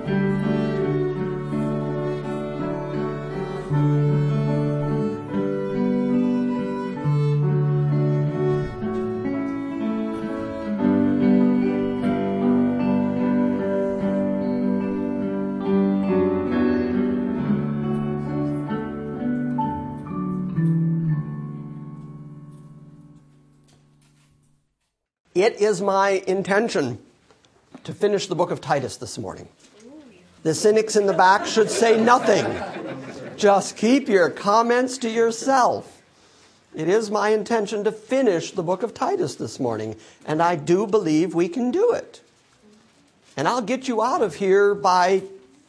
It is my intention to finish the book of Titus this morning. The cynics in the back should say nothing. Just keep your comments to yourself. It is my intention to finish the book of Titus this morning, and I do believe we can do it. And I'll get you out of here by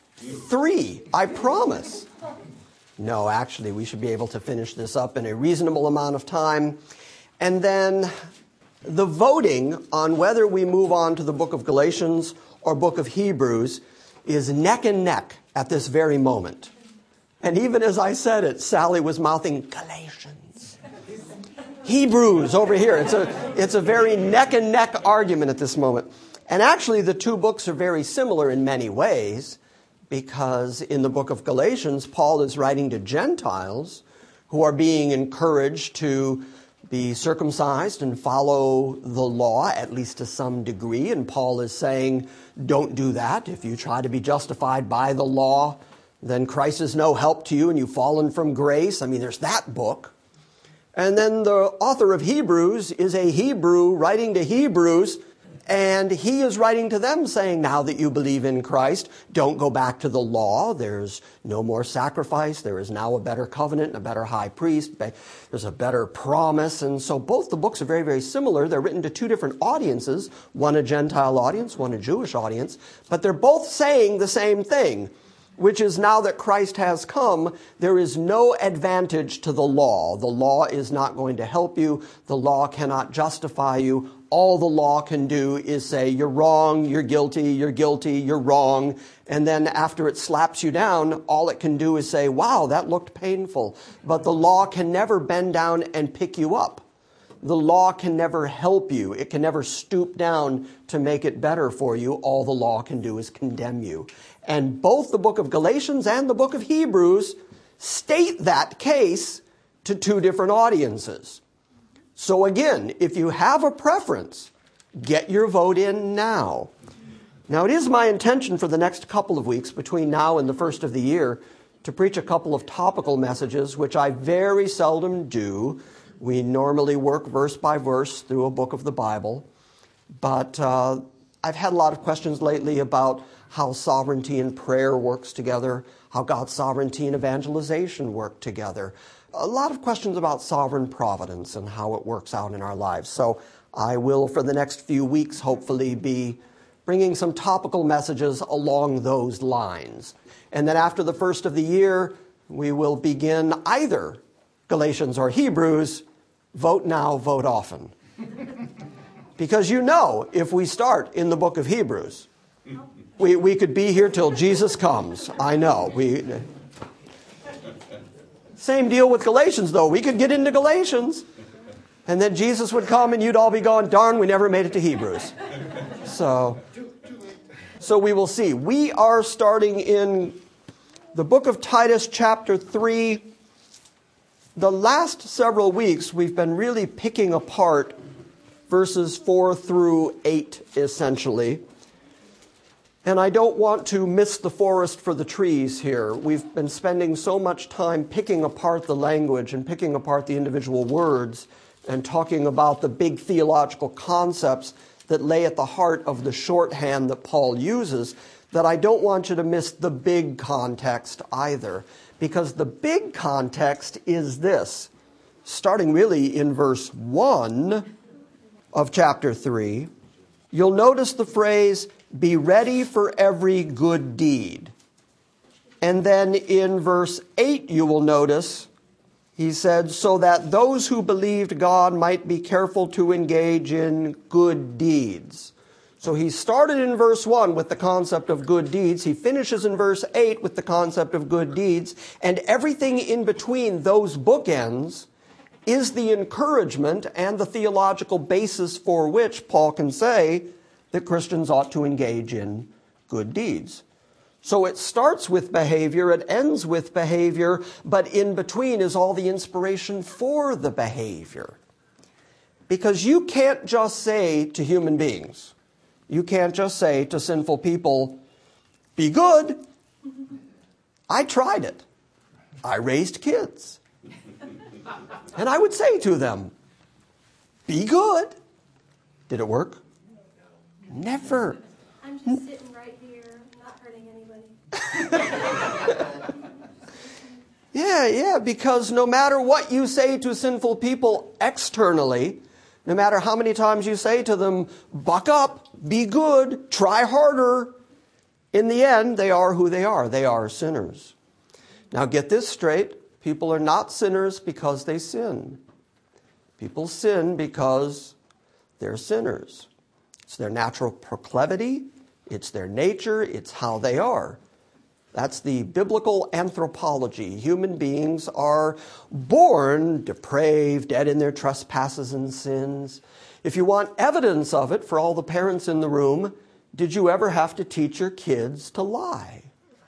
3, I promise. No, actually, we should be able to finish this up in a reasonable amount of time. And then the voting on whether we move on to the book of Galatians or book of Hebrews is neck and neck at this very moment. And even as I said it, Sally was mouthing Galatians. Hebrews over here. It's a very neck and neck argument at this moment. And actually the two books are very similar in many ways, because in the book of Galatians, Paul is writing to Gentiles who are being encouraged to be circumcised and follow the law, at least to some degree. And Paul is saying, don't do that. If you try to be justified by the law, then Christ is no help to you and you've fallen from grace. I mean, there's that book. And then the author of Hebrews is a Hebrew writing to Hebrews, and he is writing to them saying, now that you believe in Christ, don't go back to the law. There's no more sacrifice. There is now a better covenant and a better high priest. There's a better promise. And so both the books are very, very similar. They're written to two different audiences, one a Gentile audience, one a Jewish audience. But they're both saying the same thing, which is now that Christ has come, there is no advantage to the law. The law is not going to help you. The law cannot justify you. All the law can do is say, you're wrong, you're guilty, you're wrong. And then after it slaps you down, all it can do is say, wow, that looked painful. But the law can never bend down and pick you up. The law can never help you. It can never stoop down to make it better for you. All the law can do is condemn you. And both the book of Galatians and the book of Hebrews state that case to two different audiences. So again, if you have a preference, get your vote in now. Now, it is my intention for the next couple of weeks, between now and the first of the year, to preach a couple of topical messages, which I very seldom do. We normally work verse by verse through a book of the Bible. But I've had a lot of questions lately about how sovereignty and prayer works together, how God's sovereignty and evangelization work together. A lot of questions about sovereign providence and how it works out in our lives. So I will, for the next few weeks, hopefully be bringing some topical messages along those lines. And then after the first of the year, we will begin either Galatians or Hebrews. Vote now, vote often. Because you know, if we start in the book of Hebrews, we could be here till Jesus comes. I know. Same deal with Galatians, though. We could get into Galatians, and then Jesus would come, and you'd all be going, darn, we never made it to Hebrews. So we will see. We are starting in the book of Titus, chapter 3. The last several weeks, we've been really picking apart verses 4 through 8, essentially. And I don't want to miss the forest for the trees here. We've been spending so much time picking apart the language and picking apart the individual words and talking about the big theological concepts that lay at the heart of the shorthand that Paul uses, that I don't want you to miss the big context either. Because the big context is this, starting really in verse 1 of chapter 3, you'll notice the phrase, be ready for every good deed. And then in verse 8, you will notice, he said, so that those who believed God might be careful to engage in good deeds. So he started in verse 1 with the concept of good deeds. He finishes in verse 8 with the concept of good deeds. And everything in between those bookends is the encouragement and the theological basis for which Paul can say that Christians ought to engage in good deeds. So it starts with behavior, it ends with behavior, but in between is all the inspiration for the behavior. Because you can't just say to human beings, you can't just say to sinful people, be good. I tried it. I raised kids. And I would say to them, be good. Did it work? Never. I'm just sitting right here, not hurting anybody. Yeah, because no matter what you say to sinful people externally, no matter how many times you say to them, buck up, be good, try harder, in the end, they are who they are. They are sinners. Now get this straight. People are not sinners because they sin. People sin because they're sinners. It's their natural proclivity. It's their nature. It's how they are. That's the biblical anthropology. Human beings are born depraved, dead in their trespasses and sins. If you want evidence of it, for all the parents in the room, did you ever have to teach your kids to lie?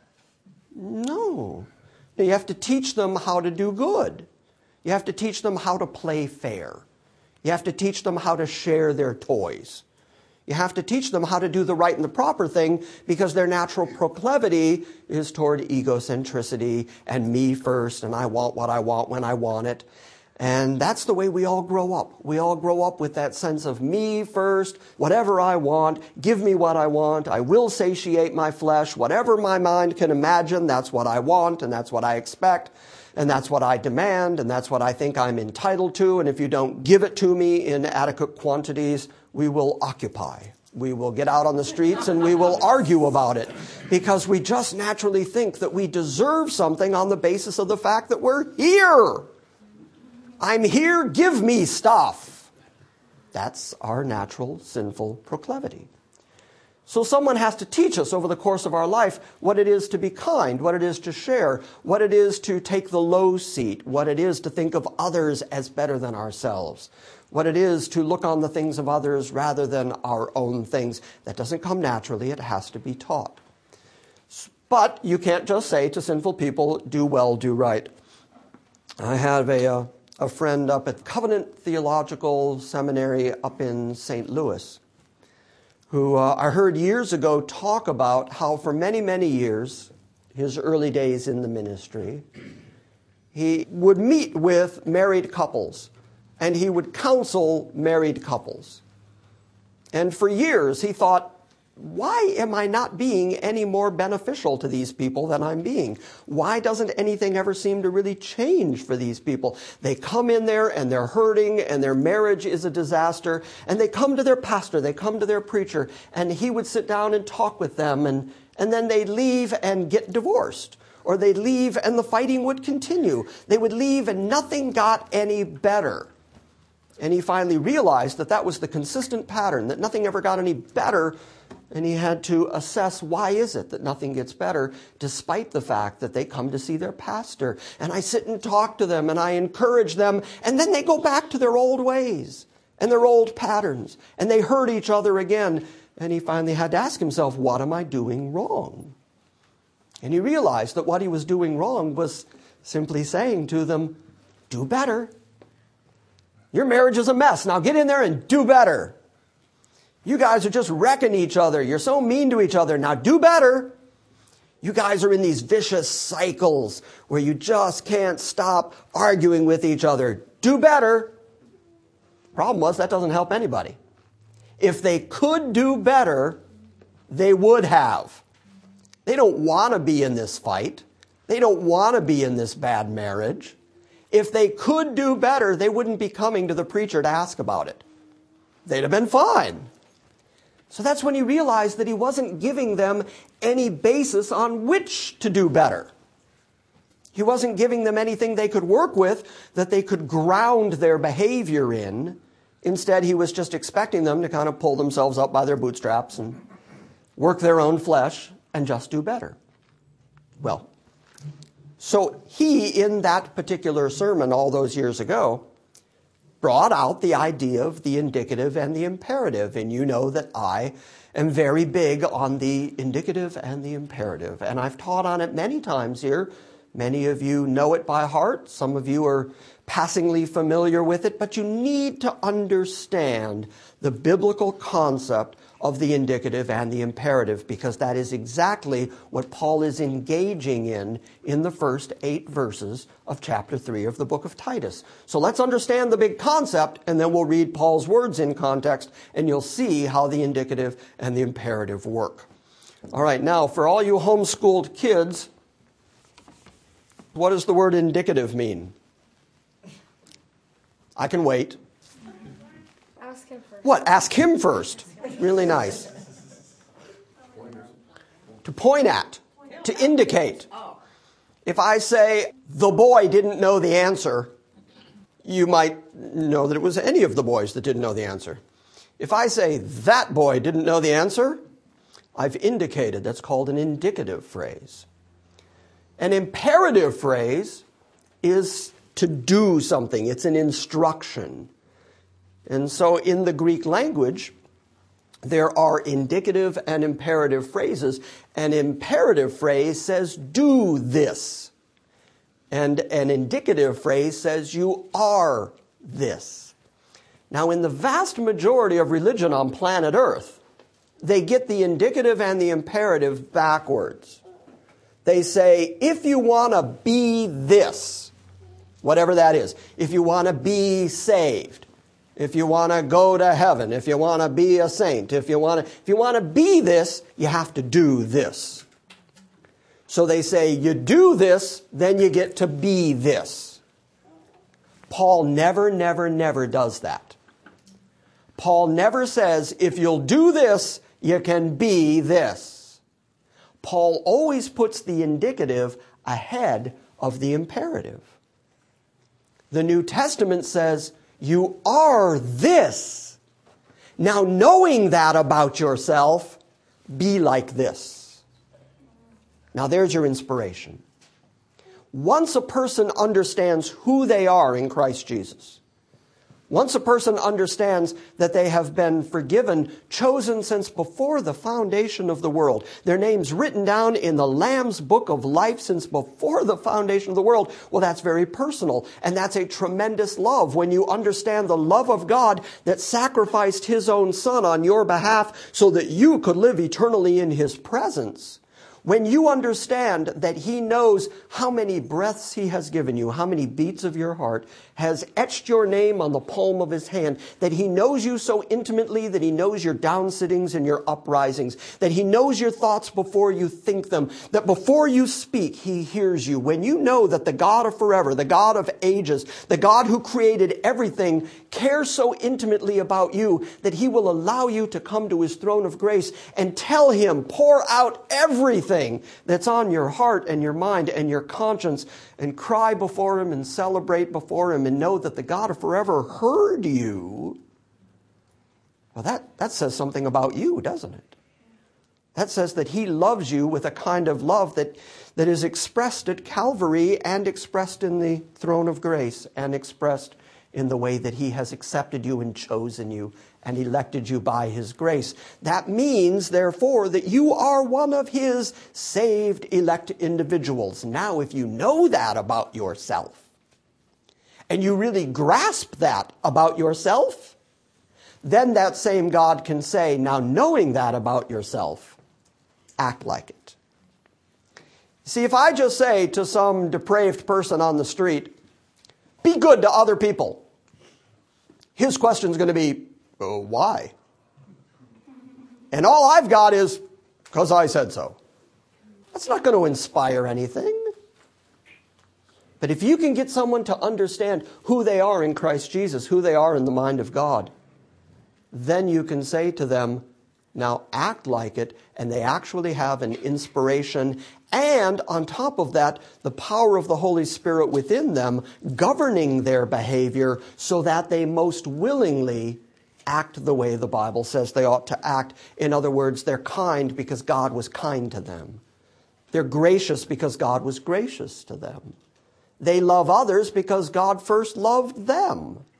No. You have to teach them how to do good. You have to teach them how to play fair. You have to teach them how to share their toys. You have to teach them how to do the right and the proper thing because their natural proclivity is toward egocentricity and me first, and I want what I want when I want it. And that's the way we all grow up. We all grow up with that sense of me first, whatever I want, give me what I want, I will satiate my flesh, whatever my mind can imagine, that's what I want and that's what I expect. And that's what I demand, and that's what I think I'm entitled to. And if you don't give it to me in adequate quantities, we will occupy. We will get out on the streets and we will argue about it. Because we just naturally think that we deserve something on the basis of the fact that we're here. I'm here, give me stuff. That's our natural sinful proclivity. So someone has to teach us over the course of our life what it is to be kind, what it is to share, what it is to take the low seat, what it is to think of others as better than ourselves, what it is to look on the things of others rather than our own things. That doesn't come naturally, it has to be taught. But you can't just say to sinful people, do well, do right. I have a friend up at Covenant Theological Seminary up in St. Louis, who I heard years ago talk about how for many, many years, his early days in the ministry, he would meet with married couples and he would counsel married couples. And for years he thought, why am I not being any more beneficial to these people than I'm being? Why doesn't anything ever seem to really change for these people? They come in there and they're hurting and their marriage is a disaster, and they come to their pastor, they come to their preacher, and he would sit down and talk with them, and then they'd leave and get divorced. Or they'd leave and the fighting would continue. They would leave and nothing got any better. And he finally realized that that was the consistent pattern, that nothing ever got any better. And he had to assess, why is it that nothing gets better despite the fact that they come to see their pastor? And I sit and talk to them and I encourage them, and then they go back to their old ways and their old patterns, and they hurt each other again. And he finally had to ask himself, what am I doing wrong? And he realized that what he was doing wrong was simply saying to them, do better. Your marriage is a mess. Now get in there and do better. You guys are just wrecking each other. You're so mean to each other. Now do better. You guys are in these vicious cycles where you just can't stop arguing with each other. Do better. Problem was, that doesn't help anybody. If they could do better, they would have. They don't want to be in this fight. They don't want to be in this bad marriage. If they could do better, they wouldn't be coming to the preacher to ask about it. They'd have been fine. So that's when he realized that he wasn't giving them any basis on which to do better. He wasn't giving them anything they could work with that they could ground their behavior in. Instead, he was just expecting them to kind of pull themselves up by their bootstraps and work their own flesh and just do better. Well, so he, in that particular sermon all those years ago, brought out the idea of the indicative and the imperative. And you know that I am very big on the indicative and the imperative. And I've taught on it many times here. Many of you know it by heart. Some of you are passingly familiar with it. But you need to understand the biblical concept of the indicative and the imperative, because that is exactly what Paul is engaging in the first 8 verses of chapter 3 of the book of Titus. So let's understand the big concept, and then we'll read Paul's words in context, and you'll see how the indicative and the imperative work. All right, now for all you homeschooled kids, what does the word indicative mean? I can wait. Ask him first. What? Ask him first. Really nice. To point at, to indicate. If I say, the boy didn't know the answer, you might know that it was any of the boys that didn't know the answer. If I say, that boy didn't know the answer, I've indicated. That's called an indicative phrase. An imperative phrase is to do something. It's an instruction. And so in the Greek language, there are indicative and imperative phrases. An imperative phrase says, do this. And an indicative phrase says, you are this. Now, in the vast majority of religion on planet Earth, they get the indicative and the imperative backwards. They say, if you want to be this, whatever that is, if you want to be saved, if you want to go to heaven, if you want to be a saint, if you want to be this, you have to do this. So they say, you do this, then you get to be this. Paul never does that. Paul never says, if you'll do this, you can be this. Paul always puts the indicative ahead of the imperative. The New Testament says, you are this. Now, knowing that about yourself, be like this. Now, there's your inspiration. Once a person understands who they are in Christ Jesus, once a person understands that they have been forgiven, chosen since before the foundation of the world, their names written down in the Lamb's book of life since before the foundation of the world, well, that's very personal. And that's a tremendous love when you understand the love of God that sacrificed His own Son on your behalf so that you could live eternally in His presence. When you understand that He knows how many breaths He has given you, how many beats of your heart, has etched your name on the palm of His hand, that He knows you so intimately, that He knows your downsittings and your uprisings, that He knows your thoughts before you think them, that before you speak, He hears you. When you know that the God of forever, the God of ages, the God who created everything, cares so intimately about you that He will allow you to come to His throne of grace and tell Him, pour out everything that's on your heart and your mind and your conscience, and cry before Him and celebrate before Him and know that the God of forever heard you. Well, that says something about you, doesn't it? That says that He loves you with a kind of love that is expressed at Calvary and expressed in the throne of grace and expressed in the way that He has accepted you and chosen you and elected you by His grace. That means, therefore, that you are one of His saved, elect individuals. Now, if you know that about yourself, and you really grasp that about yourself, then that same God can say, now knowing that about yourself, act like it. See, if I just say to some depraved person on the street, be good to other people, his question is going to be, why? And all I've got is, because I said so. That's not going to inspire anything. But if you can get someone to understand who they are in Christ Jesus, who they are in the mind of God, then you can say to them, now act like it, and they actually have an inspiration, and on top of that, the power of the Holy Spirit within them governing their behavior so that they most willingly act the way the Bible says they ought to act. In other words, they're kind because God was kind to them. They're gracious because God was gracious to them. They love others because God first loved them.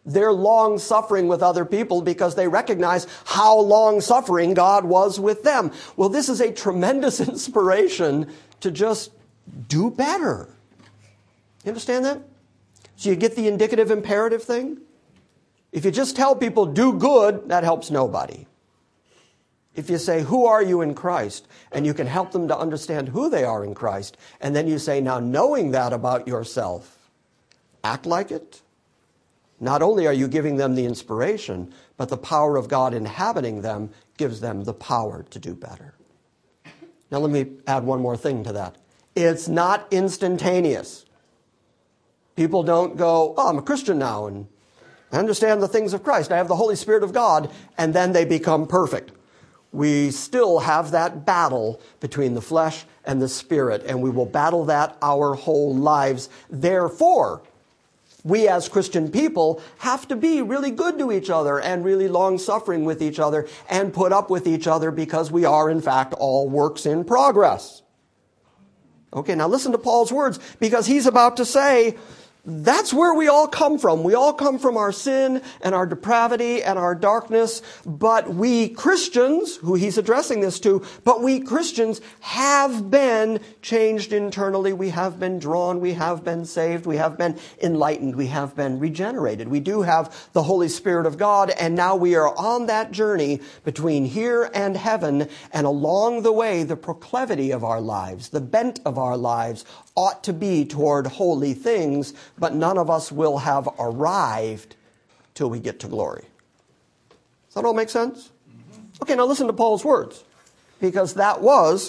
They're long-suffering with other people because they recognize how long-suffering God was with them. Well, this is a tremendous inspiration to just do better. You understand that? So you get the indicative imperative thing? If you just tell people, do good, that helps nobody. If you say, who are you in Christ? And you can help them to understand who they are in Christ. And then you say, now knowing that about yourself, act like it. Not only are you giving them the inspiration, but the power of God inhabiting them gives them the power to do better. Now let me add one more thing to that. It's not instantaneous. People don't go, oh, I'm a Christian now and I understand the things of Christ. I have the Holy Spirit of God, and then they become perfect. We still have that battle between the flesh and the spirit, and we will battle that our whole lives. Therefore, we as Christian people have to be really good to each other and really long-suffering with each other and put up with each other because we are, in fact, all works in progress. Okay, now listen to Paul's words, because he's about to say, that's where we all come from. We all come from our sin and our depravity and our darkness. But we Christians, who he's addressing this to, but we Christians have been changed internally. We have been drawn. We have been saved. We have been enlightened. We have been regenerated. We do have the Holy Spirit of God. And now we are on that journey between here and heaven. And along the way, the proclivity of our lives, the bent of our lives ought to be toward holy things, but none of us will have arrived till we get to glory. Does that all make sense? Okay, now listen to Paul's words, because that was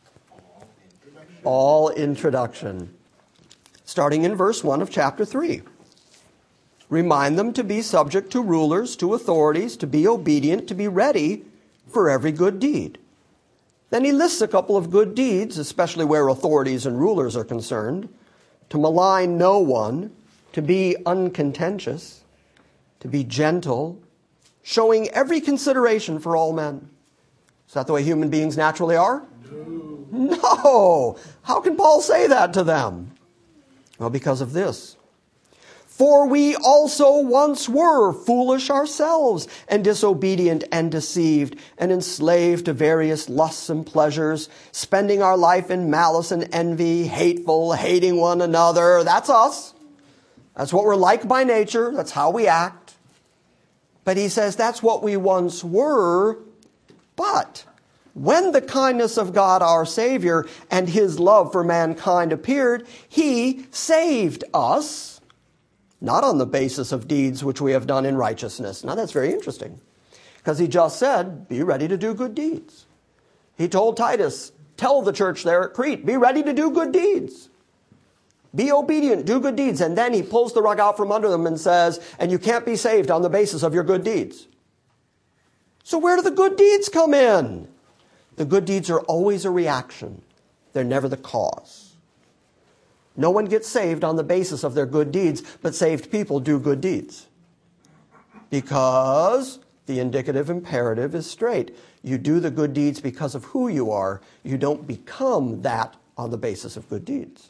all introduction. Starting in verse 1 of chapter 3. Remind them to be subject to rulers, to authorities, to be obedient, to be ready for every good deed. Then he lists a couple of good deeds, especially where authorities and rulers are concerned. To malign no one, to be uncontentious, to be gentle, showing every consideration for all men. Is that the way human beings naturally are? No. How can Paul say that to them? Well, because of this. For we also once were foolish ourselves, and disobedient and deceived, and enslaved to various lusts and pleasures, spending our life in malice and envy, hateful, hating one another. That's us. That's what we're like by nature. That's how we act. But he says that's what we once were. But when the kindness of God our Savior and his love for mankind appeared, he saved us. Not on the basis of deeds which we have done in righteousness. Now that's very interesting. Because he just said, be ready to do good deeds. He told Titus, tell the church there at Crete, be ready to do good deeds. Be obedient, do good deeds. And then he pulls the rug out from under them and says, and you can't be saved on the basis of your good deeds. So where do the good deeds come in? The good deeds are always a reaction. They're never the cause. No one gets saved on the basis of their good deeds, but saved people do good deeds. Because the indicative imperative is straight. You do the good deeds because of who you are. You don't become that on the basis of good deeds.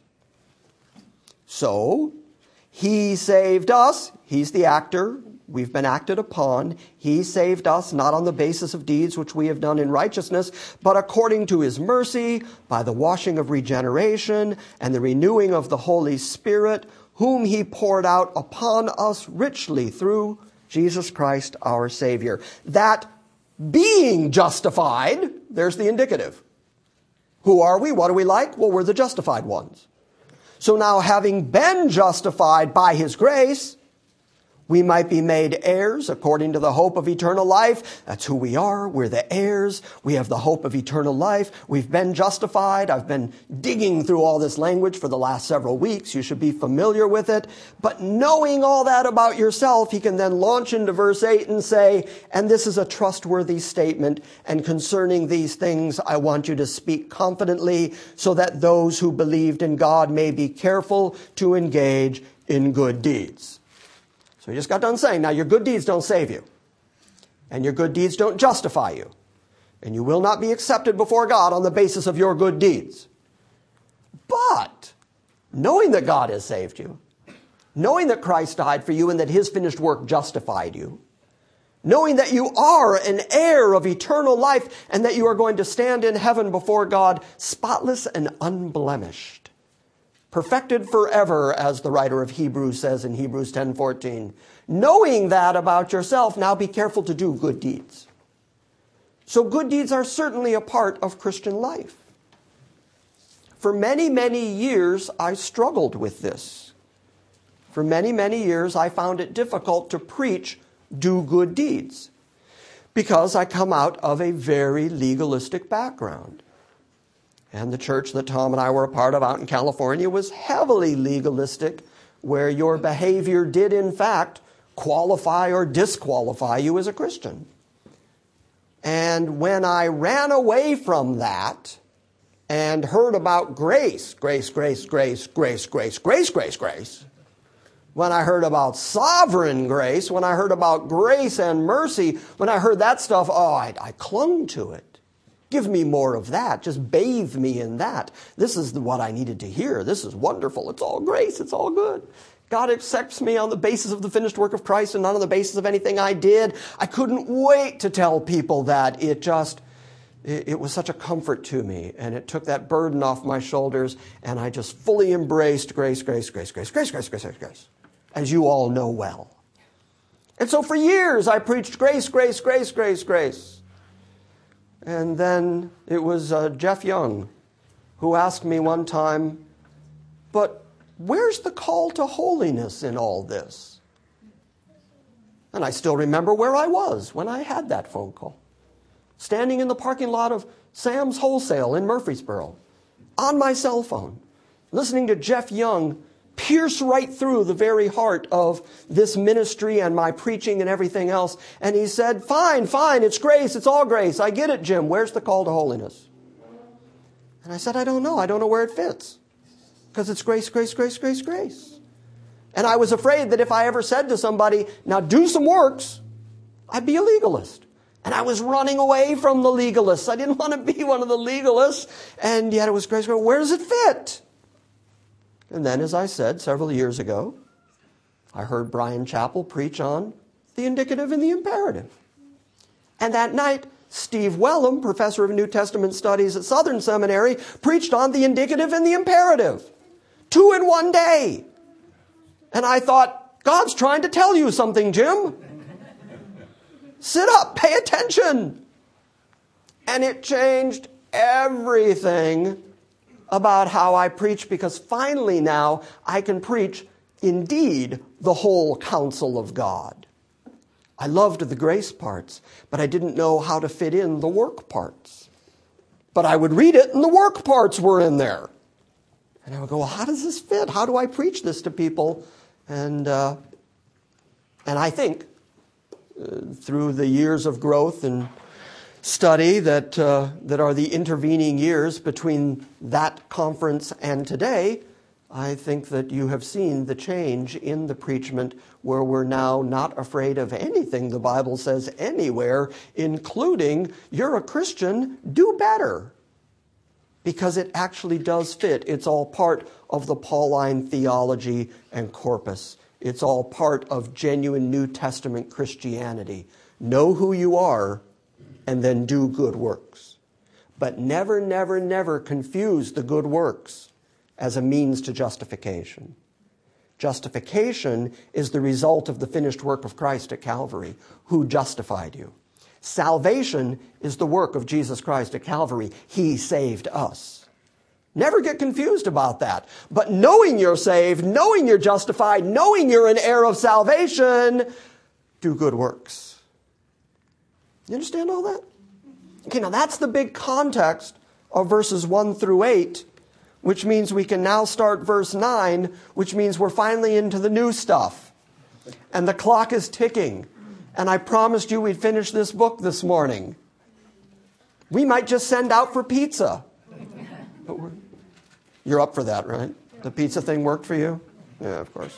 So, he saved us. He's the actor. We've been acted upon. He saved us not on the basis of deeds which we have done in righteousness, but according to his mercy, by the washing of regeneration and the renewing of the Holy Spirit, whom he poured out upon us richly through Jesus Christ our Savior. That being justified, there's the indicative. Who are we? What are we like? Well, we're the justified ones. So now, having been justified by his grace, we might be made heirs according to the hope of eternal life. That's who we are. We're the heirs. We have the hope of eternal life. We've been justified. I've been digging through all this language for the last several weeks. You should be familiar with it. But knowing all that about yourself, he can then launch into verse 8 and say, and this is a trustworthy statement, and concerning these things I want you to speak confidently, so that those who believed in God may be careful to engage in good deeds. So he just got done saying, now your good deeds don't save you. And your good deeds don't justify you. And you will not be accepted before God on the basis of your good deeds. But, knowing that God has saved you, knowing that Christ died for you and that his finished work justified you, knowing that you are an heir of eternal life and that you are going to stand in heaven before God spotless and unblemished, perfected forever, as the writer of Hebrews says in Hebrews 10:14. Knowing that about yourself, now be careful to do good deeds. So good deeds are certainly a part of Christian life. For many, many years, I struggled with this. For many, many years, I found it difficult to preach do good deeds because I come out of a very legalistic background. And the church that Tom and I were a part of out in California was heavily legalistic, where your behavior did, in fact, qualify or disqualify you as a Christian. And when I ran away from that and heard about grace, grace, grace, grace, grace, grace, grace, grace, grace, when I heard about sovereign grace, when I heard about grace and mercy, when I heard that stuff, I clung to it. Give me more of that. Just bathe me in that. This is what I needed to hear. This is wonderful. It's all grace. It's all good. God accepts me on the basis of the finished work of Christ and not on the basis of anything I did. I couldn't wait to tell people that. It was such a comfort to me, and it took that burden off my shoulders, and I just fully embraced grace, grace, grace, grace, grace, grace, grace, grace, grace, as you all know well. And so for years I preached grace, grace, grace, grace, grace. And then it was Jeff Young who asked me one time, but where's the call to holiness in all this? And I still remember where I was when I had that phone call. Standing in the parking lot of Sam's Wholesale in Murfreesboro, on my cell phone, listening to Jeff Young pierce right through the very heart of this ministry and my preaching and everything else. And he said, fine, it's grace, it's all grace. I get it, Jim. Where's the call to holiness? And I said, I don't know. I don't know where it fits. Because it's grace, grace, grace, grace, grace. And I was afraid that if I ever said to somebody, now do some works, I'd be a legalist. And I was running away from the legalists. I didn't want to be one of the legalists. And yet it was grace, grace. Where does it fit? And then, as I said several years ago, I heard Brian Chappell preach on the indicative and the imperative. And that night, Steve Wellum, professor of New Testament studies at Southern Seminary, preached on the indicative and the imperative. 2 in one day. And I thought, God's trying to tell you something, Jim. Sit up, pay attention. And it changed everything about how I preach, because finally now I can preach indeed the whole counsel of God. I loved the grace parts, but I didn't know how to fit in the work parts. But I would read it and the work parts were in there. And I would go, well, how does this fit? How do I preach this to people? And I think through the years of growth and study that are the intervening years between that conference and today, I think that you have seen the change in the preachment, where we're now not afraid of anything the Bible says anywhere, including you're a Christian, do better. Because it actually does fit. It's all part of the Pauline theology and corpus. It's all part of genuine New Testament Christianity. Know who you are, and then do good works. But never, never, never confuse the good works as a means to justification. Justification is the result of the finished work of Christ at Calvary, who justified you. Salvation is the work of Jesus Christ at Calvary. He saved us. Never get confused about that. But knowing you're saved, knowing you're justified, knowing you're an heir of salvation, do good works. You understand all that? Okay, now that's the big context of verses 1 through 8, which means we can now start verse 9, which means we're finally into the new stuff. And the clock is ticking. And I promised you we'd finish this book this morning. We might just send out for pizza. But you're up for that, right? The pizza thing worked for you? Yeah, of course.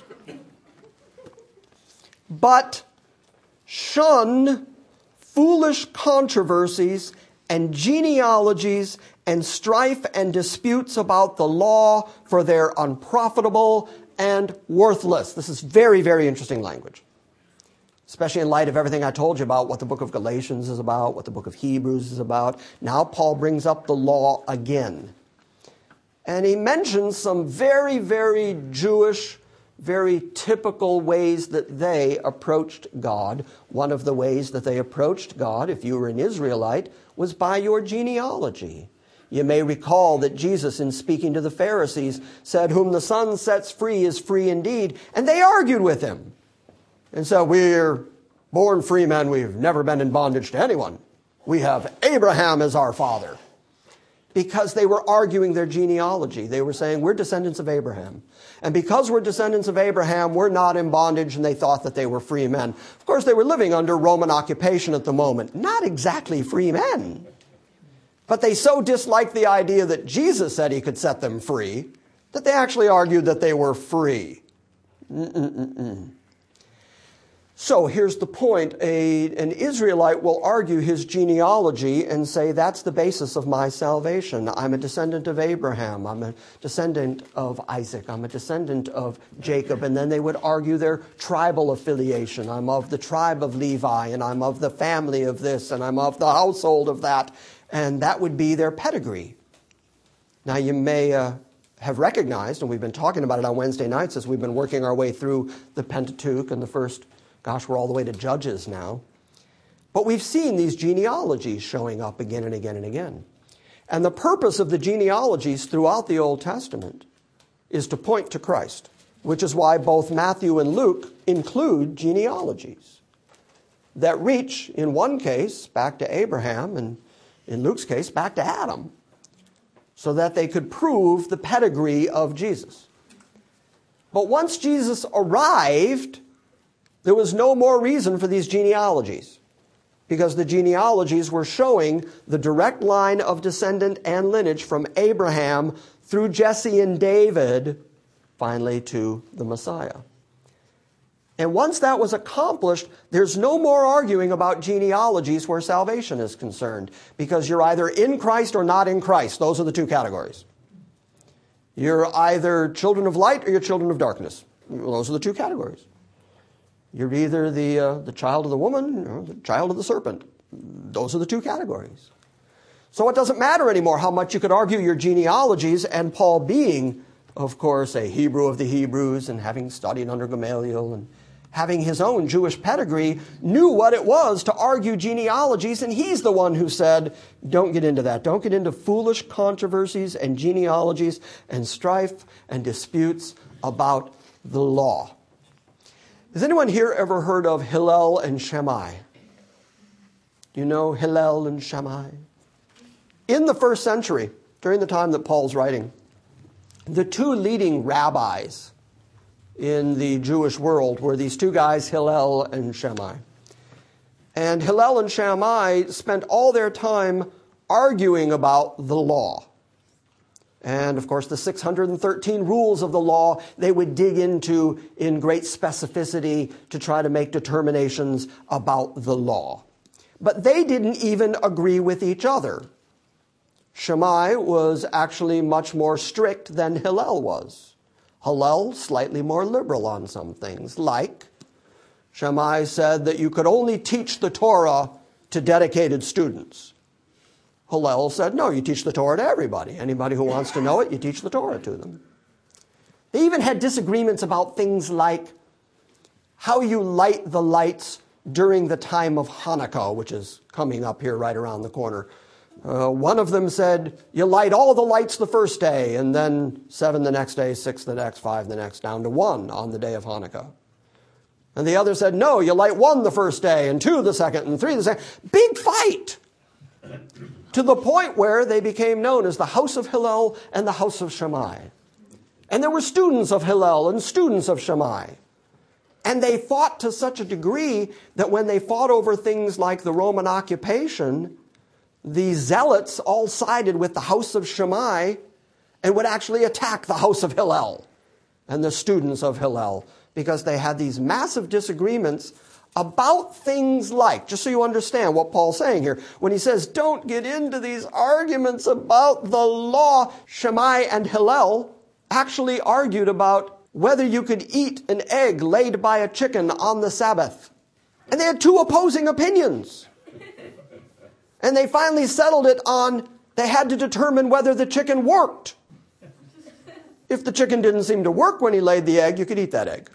But shun foolish controversies and genealogies and strife and disputes about the law, for they're unprofitable and worthless. This is very, very interesting language, especially in light of everything I told you about what the book of Galatians is about, what the book of Hebrews is about. Now Paul brings up the law again. And he mentions some very, very Jewish, very typical ways that they approached God. One of the ways that they approached God, if you were an Israelite, was by your genealogy. You may recall that Jesus, in speaking to the Pharisees, said, "Whom the Son sets free is free indeed." And they argued with him and said, "We're born free men. We've never been in bondage to anyone. We have Abraham as our father." Because they were arguing their genealogy. They were saying, we're descendants of Abraham. And because we're descendants of Abraham, we're not in bondage, and they thought that they were free men. Of course, they were living under Roman occupation at the moment. Not exactly free men. But they so disliked the idea that Jesus said he could set them free that they actually argued that they were free. So here's the point. An Israelite will argue his genealogy and say, that's the basis of my salvation. I'm a descendant of Abraham. I'm a descendant of Isaac. I'm a descendant of Jacob. And then they would argue their tribal affiliation. I'm of the tribe of Levi, and I'm of the family of this, and I'm of the household of that. And that would be their pedigree. Now you may have recognized, and we've been talking about it on Wednesday nights as we've been working our way through the Pentateuch and the first, we're all the way to Judges now. But we've seen these genealogies showing up again and again and again. And the purpose of the genealogies throughout the Old Testament is to point to Christ, which is why both Matthew and Luke include genealogies that reach, in one case, back to Abraham, and in Luke's case, back to Adam, so that they could prove the pedigree of Jesus. But once Jesus arrived, there was no more reason for these genealogies, because the genealogies were showing the direct line of descendant and lineage from Abraham through Jesse and David, finally to the Messiah. And once that was accomplished, there's no more arguing about genealogies where salvation is concerned, because you're either in Christ or not in Christ. Those are the two categories. You're either children of light or you're children of darkness. Those are the two categories. You're either the child of the woman or the child of the serpent. Those are the two categories. So it doesn't matter anymore how much you could argue your genealogies, and Paul being, of course, a Hebrew of the Hebrews and having studied under Gamaliel and having his own Jewish pedigree, knew what it was to argue genealogies, and he's the one who said, don't get into that. Don't get into foolish controversies and genealogies and strife and disputes about the law. Has anyone here ever heard of Hillel and Shammai? Do you know Hillel and Shammai? In the first century, during the time that Paul's writing, the two leading rabbis in the Jewish world were these two guys, Hillel and Shammai. And Hillel and Shammai spent all their time arguing about the law. And, of course, the 613 rules of the law they would dig into in great specificity to try to make determinations about the law. But they didn't even agree with each other. Shammai was actually much more strict than Hillel was. Hillel, slightly more liberal on some things, like Shammai said that you could only teach the Torah to dedicated students. Hillel said, no, you teach the Torah to everybody. Anybody who wants to know it, you teach the Torah to them. They even had disagreements about things like how you light the lights during the time of Hanukkah, which is coming up here right around the corner. One of them said, you light all the lights the first day, and then 7 the next day, 6 the next, 5 the next, down to 1 on the day of Hanukkah. And the other said, no, you light 1 the first day, and 2 the second, and 3 the second. Big fight! To the point where they became known as the House of Hillel and the House of Shammai. And there were students of Hillel and students of Shammai. And they fought to such a degree that when they fought over things like the Roman occupation, the zealots all sided with the House of Shammai and would actually attack the House of Hillel and the students of Hillel, because they had these massive disagreements about things like, just so you understand what Paul's saying here, when he says, don't get into these arguments about the law, Shammai and Hillel actually argued about whether you could eat an egg laid by a chicken on the Sabbath. And they had two opposing opinions. And they finally settled it on they had to determine whether the chicken worked. If the chicken didn't seem to work when he laid the egg, you could eat that egg.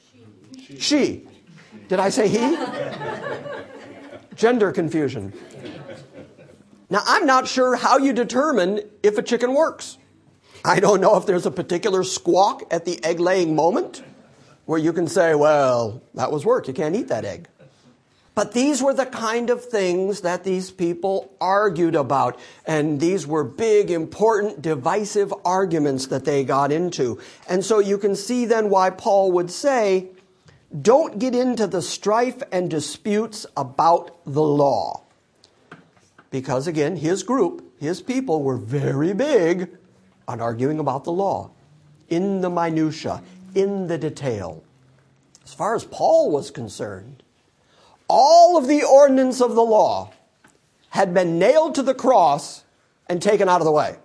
She. Did I say he? Gender confusion. Now, I'm not sure how you determine if a chicken works. I don't know if there's a particular squawk at the egg-laying moment where you can say, well, that was work. You can't eat that egg. But these were the kind of things that these people argued about. And these were big, important, divisive arguments that they got into. And so you can see then why Paul would say, don't get into the strife and disputes about the law. Because again, his group, his people were very big on arguing about the law. In the minutia, in the detail. As far as Paul was concerned, all of the ordinance of the law had been nailed to the cross and taken out of the way.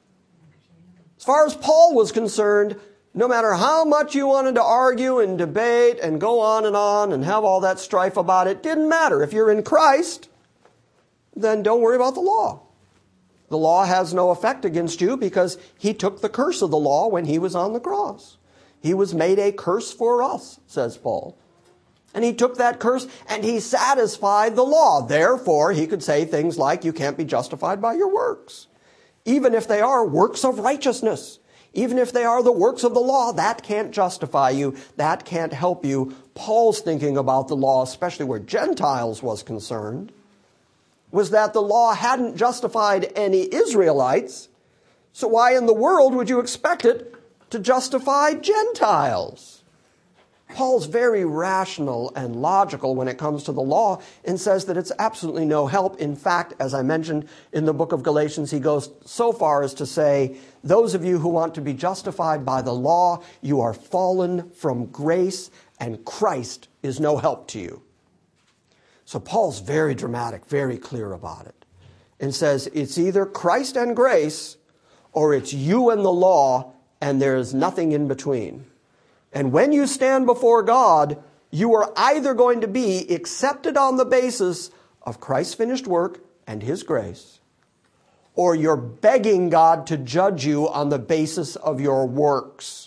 As far as Paul was concerned, no matter how much you wanted to argue and debate and go on and have all that strife about it, didn't matter. If you're in Christ, then don't worry about the law. The law has no effect against you because he took the curse of the law when he was on the cross. He was made a curse for us, says Paul. And he took that curse and he satisfied the law. Therefore, he could say things like, you can't be justified by your works. Even if they are works of righteousness. Even if they are the works of the law, that can't justify you. That can't help you. Paul's thinking about the law, especially where Gentiles was concerned, was that the law hadn't justified any Israelites. So why in the world would you expect it to justify Gentiles? Paul's very rational and logical when it comes to the law and says that it's absolutely no help. In fact, as I mentioned in the book of Galatians, he goes so far as to say, those of you who want to be justified by the law, you are fallen from grace and Christ is no help to you. So Paul's very dramatic, very clear about it and says it's either Christ and grace or it's you and the law and there is nothing in between. And when you stand before God, you are either going to be accepted on the basis of Christ's finished work and his grace, or you're begging God to judge you on the basis of your works.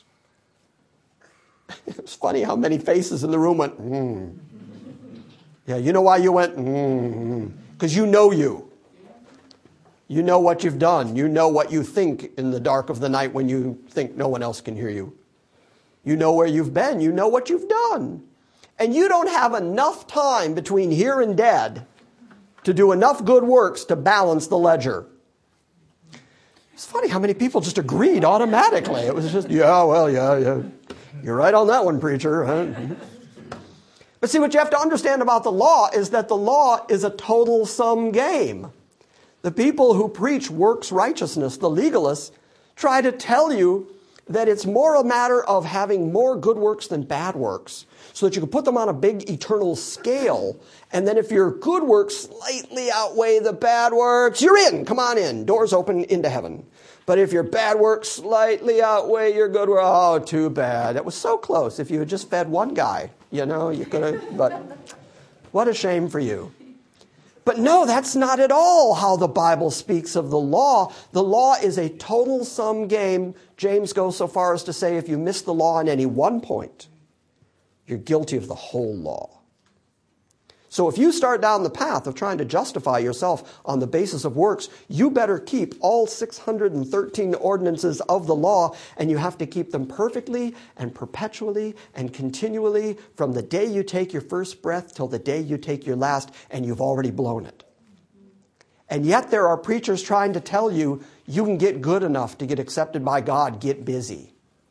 It's funny how many faces in the room went, Yeah, you know why you went, Because you know you. You know what you've done. You know what you think in the dark of the night when you think no one else can hear you. You know where you've been. You know what you've done. And you don't have enough time between here and dead to do enough good works to balance the ledger. It's funny how many people just agreed automatically. It was just, yeah. You're right on that one, preacher. Huh? But see, what you have to understand about the law is that the law is a total sum game. The people who preach works righteousness, the legalists, try to tell you that it's more a matter of having more good works than bad works, so that you can put them on a big eternal scale. And then if your good works slightly outweigh the bad works, you're in. Come on in. Doors open into heaven. But if your bad works slightly outweigh your good works, oh, too bad. It was so close. If you had just fed one guy, you could have, but what a shame for you. But no, that's not at all how the Bible speaks of the law. The law is a total sum game. James goes so far as to say if you miss the law on any one point, you're guilty of the whole law. So if you start down the path of trying to justify yourself on the basis of works, you better keep all 613 ordinances of the law, and you have to keep them perfectly and perpetually and continually from the day you take your first breath till the day you take your last, and you've already blown it. And yet there are preachers trying to tell you you can get good enough to get accepted by God. Get busy.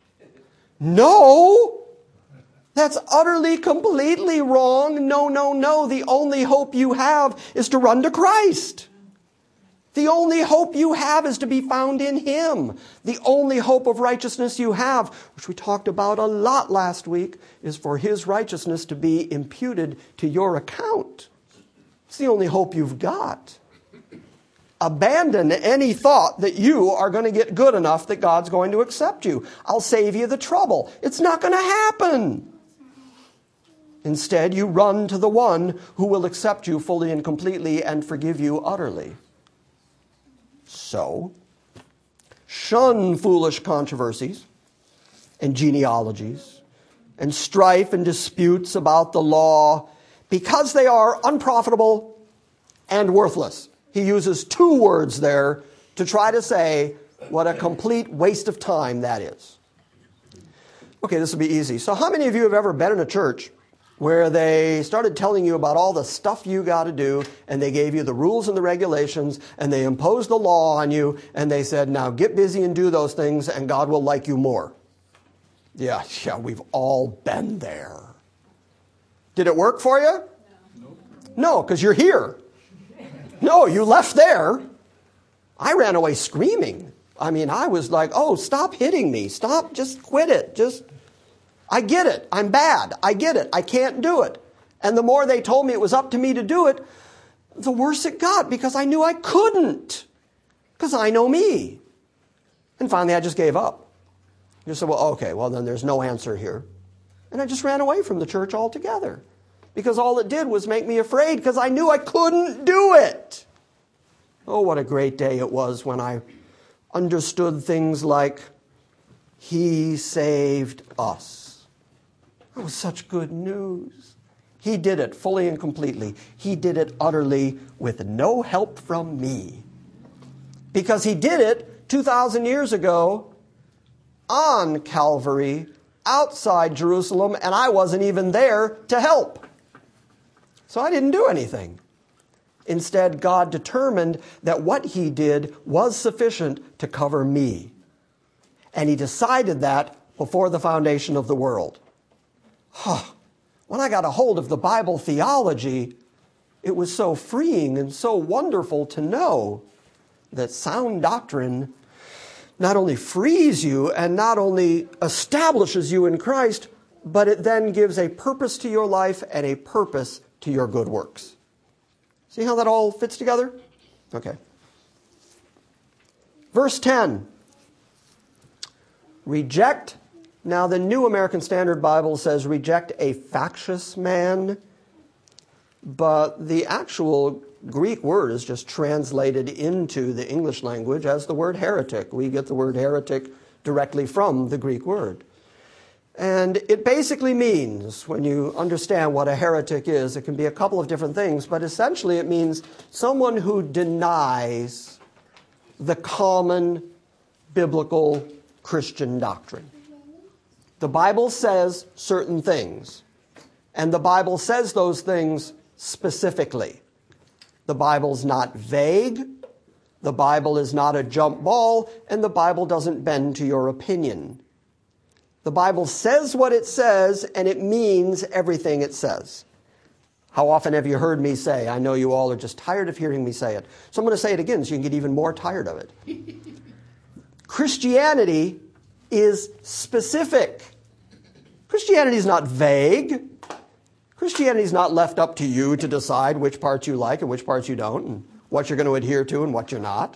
No! That's utterly, completely wrong. No. The only hope you have is to run to Christ. The only hope you have is to be found in Him. The only hope of righteousness you have, which we talked about a lot last week, is for His righteousness to be imputed to your account. It's the only hope you've got. abandon any thought that you are going to get good enough that God's going to accept you. I'll save you the trouble. It's not going to happen. Instead, you run to the one who will accept you fully and completely and forgive you utterly. So, shun foolish controversies and genealogies and strife and disputes about the law because they are unprofitable and worthless. He uses two words there to try to say what a complete waste of time that is. Okay, this will be easy. So how many of you have ever been in a church where they started telling you about all the stuff you got to do, and they gave you the rules and the regulations, and they imposed the law on you, and they said, now get busy and do those things, and God will like you more? Yeah, we've all been there. Did it work for you? No, because you're here. No, you left there. I ran away screaming. I mean, I was like, oh, stop hitting me. Stop, just quit it. I get it. I'm bad. I get it. I can't do it. And the more they told me it was up to me to do it, the worse it got because I knew I couldn't. Because I know me. And finally, I just gave up. I just said, well, okay, well, then there's no answer here. And I just ran away from the church altogether. Because all it did was make me afraid because I knew I couldn't do it. Oh, what a great day it was when I understood things like, He saved us. That was such good news. He did it fully and completely. He did it utterly with no help from me. Because He did it 2,000 years ago on Calvary, outside Jerusalem, and I wasn't even there to help. So I didn't do anything. Instead, God determined that what He did was sufficient to cover me. And He decided that before the foundation of the world. When I got a hold of the Bible theology, it was so freeing and so wonderful to know that sound doctrine not only frees you and not only establishes you in Christ, but it then gives a purpose to your life and a purpose to your good works. See how that all fits together? Okay. Verse 10. Reject. Now, the New American Standard Bible says reject a factious man, but the actual Greek word is just translated into the English language as the word heretic. We get the word heretic directly from the Greek word. And it basically means, when you understand what a heretic is, it can be a couple of different things, but essentially it means someone who denies the common biblical Christian doctrine. The Bible says certain things, and the Bible says those things specifically. The Bible's not vague, the Bible is not a jump ball, and the Bible doesn't bend to your opinion. The Bible says what it says, and it means everything it says. How often have you heard me say, I know you all are just tired of hearing me say it, so I'm going to say it again so you can get even more tired of it. Christianity is specific. Christianity is not vague. Christianity is not left up to you to decide which parts you like and which parts you don't, and what you're going to adhere to and what you're not.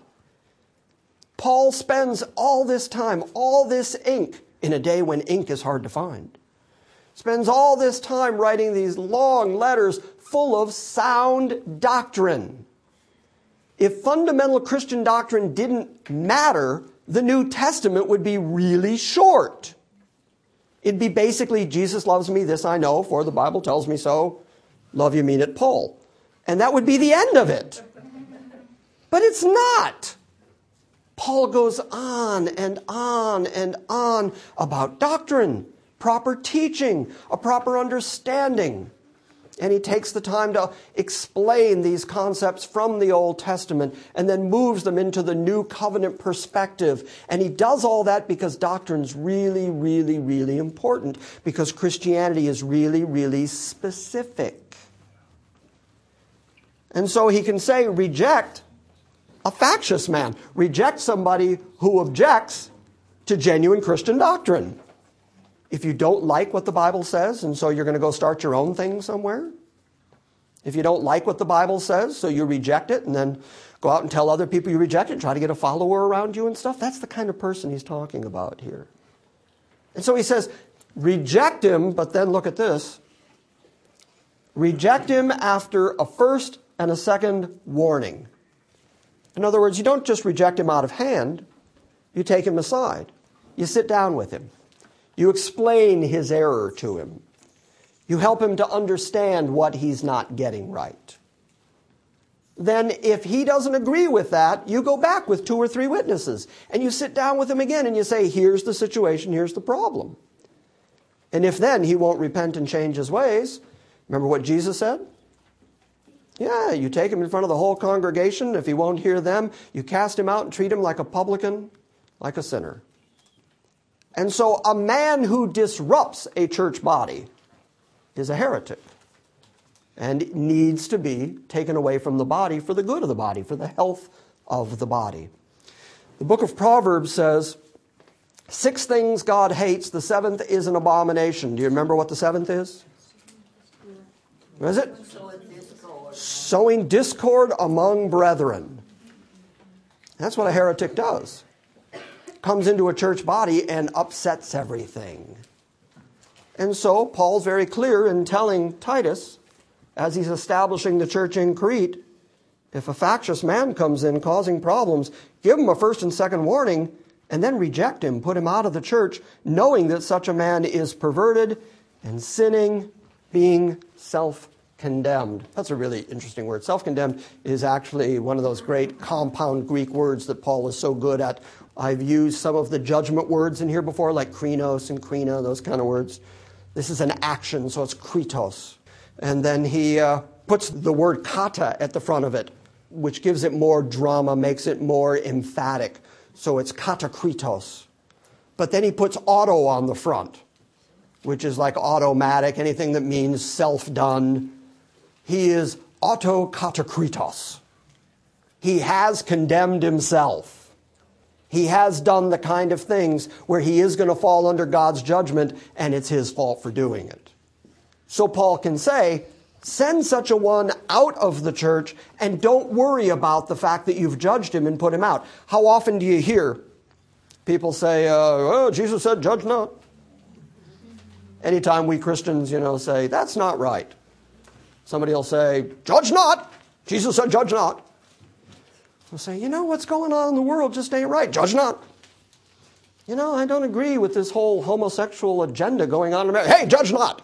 Paul spends all this time, all this ink, in a day when ink is hard to find, spends all this time writing these long letters full of sound doctrine. If fundamental Christian doctrine didn't matter, the New Testament would be really short. It'd be basically, Jesus loves me, this I know, for the Bible tells me so. Love you, mean it, Paul. And that would be the end of it. But it's not. Paul goes on and on and on about doctrine, proper teaching, a proper understanding. And he takes the time to explain these concepts from the Old Testament and then moves them into the New Covenant perspective. And he does all that because doctrine's really, really, really important, because Christianity is really, really specific. And so he can say, reject a factious man. Reject somebody who objects to genuine Christian doctrine. If you don't like what the Bible says, and so you're going to go start your own thing somewhere. If you don't like what the Bible says, so you reject it, and then go out and tell other people you reject it, try to get a follower around you and stuff. That's the kind of person he's talking about here. And so he says, reject him, but then look at this. Reject him after a first and a second warning. In other words, you don't just reject him out of hand. You take him aside. You sit down with him. You explain his error to him. You help him to understand what he's not getting right. Then if he doesn't agree with that, you go back with 2 or 3 witnesses. And you sit down with him again and you say, here's the situation, here's the problem. And if then he won't repent and change his ways, remember what Jesus said? Yeah, you take him in front of the whole congregation. If he won't hear them, you cast him out and treat him like a publican, like a sinner. And so a man who disrupts a church body is a heretic and needs to be taken away from the body for the good of the body, for the health of the body. The book of Proverbs says, 6 things God hates, the 7th is an abomination. Do you remember what the 7th is? What is it? Sowing discord among brethren. That's what a heretic does. Comes into a church body and upsets everything. And so Paul's very clear in telling Titus, as he's establishing the church in Crete, if a factious man comes in causing problems, give him a first and second warning, and then reject him, put him out of the church, knowing that such a man is perverted and sinning, being self-condemned. That's a really interesting word. Self-condemned is actually one of those great compound Greek words that Paul is so good at. I've used some of the judgment words in here before, like krinos and krina, those kind of words. This is an action, so it's kritos. And then he puts the word kata at the front of it, which gives it more drama, makes it more emphatic. So it's katakritos. But then he puts auto on the front, which is like automatic, anything that means self-done. He is autokatakritos. He has condemned himself. He has done the kind of things where he is going to fall under God's judgment, and it's his fault for doing it. So Paul can say, send such a one out of the church and don't worry about the fact that you've judged him and put him out. How often do you hear people say, well, Jesus said, judge not? Anytime we Christians, say, that's not right. Somebody will say, judge not. Jesus said, judge not. We'll say, what's going on in the world just ain't right. Judge not. I don't agree with this whole homosexual agenda going on in America. Hey, judge not.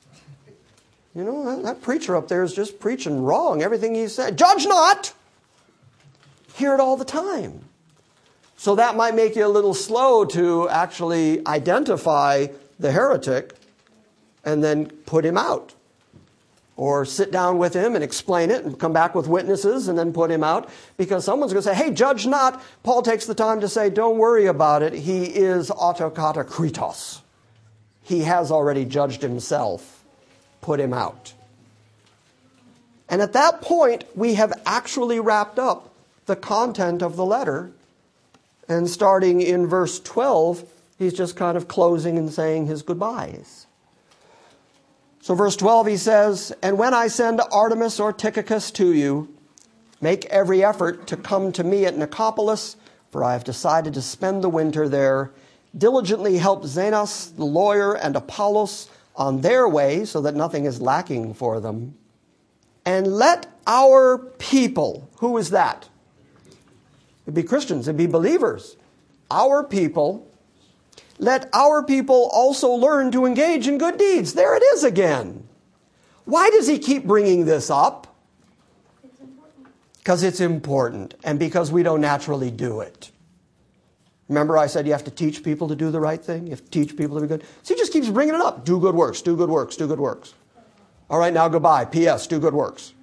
That preacher up there is just preaching wrong. Everything he said. Judge not! Hear it all the time. So that might make you a little slow to actually identify the heretic and then put him out. Or sit down with him and explain it and come back with witnesses and then put him out. Because someone's going to say, hey, judge not. Paul takes the time to say, don't worry about it. He is autokatakritos. He has already judged himself. Put him out. And at that point, we have actually wrapped up the content of the letter. And starting in verse 12, he's just kind of closing and saying his goodbyes. So verse 12, he says, and when I send Artemas or Tychicus to you, make every effort to come to me at Nicopolis, for I have decided to spend the winter there. Diligently help Zenas, the lawyer, and Apollos on their way, so that nothing is lacking for them. And let our people, who is that? It'd be Christians, it'd be believers. Our people, let our people also learn to engage in good deeds. There it is again. Why does he keep bringing this up? Because it's important, and because we don't naturally do it. Remember I said you have to teach people to do the right thing? You have to teach people to be good. So he just keeps bringing it up. Do good works, do good works, do good works. All right, now goodbye. P.S. Do good works.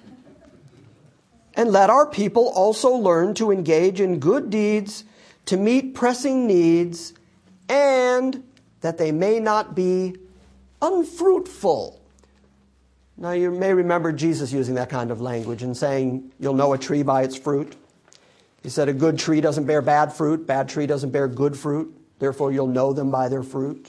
And let our people also learn to engage in good deeds, to meet pressing needs, and that they may not be unfruitful. Now you may remember Jesus using that kind of language and saying, you'll know a tree by its fruit. He said a good tree doesn't bear bad fruit, bad tree doesn't bear good fruit, therefore you'll know them by their fruit.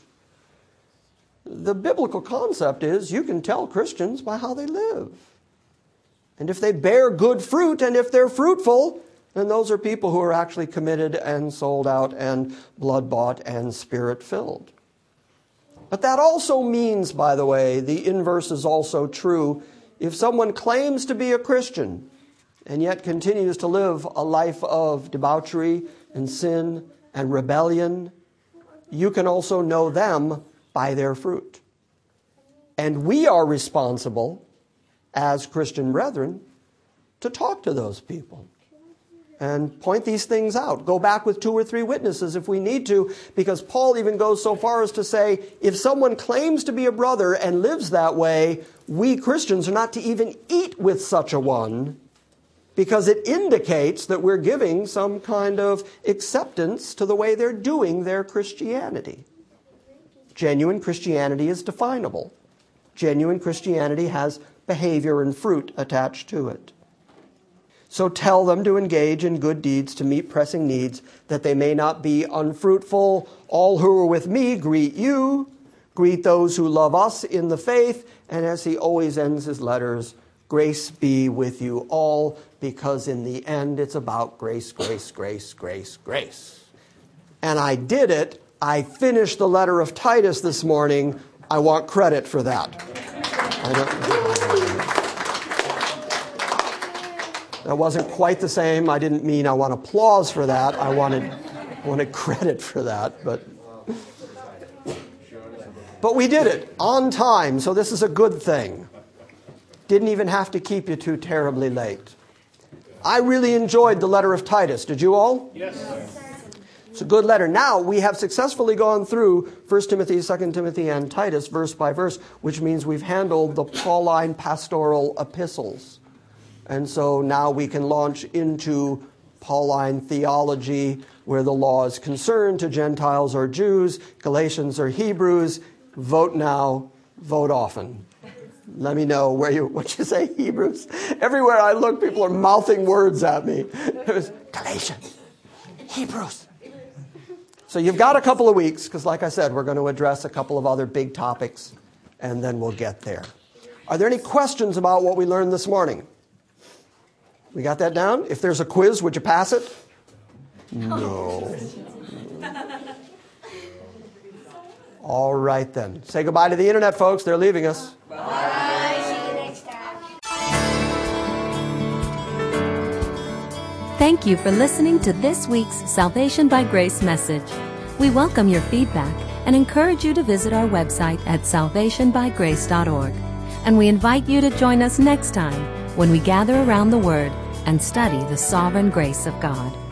The biblical concept is you can tell Christians by how they live. And if they bear good fruit, and if they're fruitful, then those are people who are actually committed and sold out and blood-bought and spirit-filled. But that also means, by the way, the inverse is also true. If someone claims to be a Christian and yet continues to live a life of debauchery and sin and rebellion, you can also know them by their fruit. And we are responsible, as Christian brethren, to talk to those people and point these things out. Go back with 2 or 3 witnesses if we need to, because Paul even goes so far as to say, if someone claims to be a brother and lives that way, we Christians are not to even eat with such a one, because it indicates that we're giving some kind of acceptance to the way they're doing their Christianity. Genuine Christianity is definable. Genuine Christianity has behavior and fruit attached to it. So tell them to engage in good deeds to meet pressing needs, that they may not be unfruitful. All who are with me greet you. Greet those who love us in the faith. And as he always ends his letters, grace be with you all, because in the end it's about grace, grace, grace, grace, grace. And I did it. I finished the letter of Titus this morning. I want credit for that. That wasn't quite the same. I didn't mean I want applause for that. I wanted credit for that. But we did it on time, so this is a good thing. Didn't even have to keep you too terribly late. I really enjoyed the letter of Titus. Did you all? Yes. It's a good letter. Now, we have successfully gone through 1 Timothy, 2 Timothy, and Titus verse by verse, which means we've handled the Pauline pastoral epistles. And so now we can launch into Pauline theology, where the law is concerned to Gentiles or Jews, Galatians or Hebrews. Vote now, vote often. Let me know what you say, Hebrews? Everywhere I look, people are mouthing words at me. It was Galatians, Hebrews. So you've got a couple of weeks, because like I said, we're going to address a couple of other big topics, and then we'll get there. Are there any questions about what we learned this morning? We got that down? If there's a quiz, would you pass it? No. All right then. Say goodbye to the internet, folks. They're leaving us. Bye. See you next time. Thank you for listening to this week's Salvation by Grace message. We welcome your feedback and encourage you to visit our website at salvationbygrace.org. And we invite you to join us next time when we gather around the Word and study the sovereign grace of God.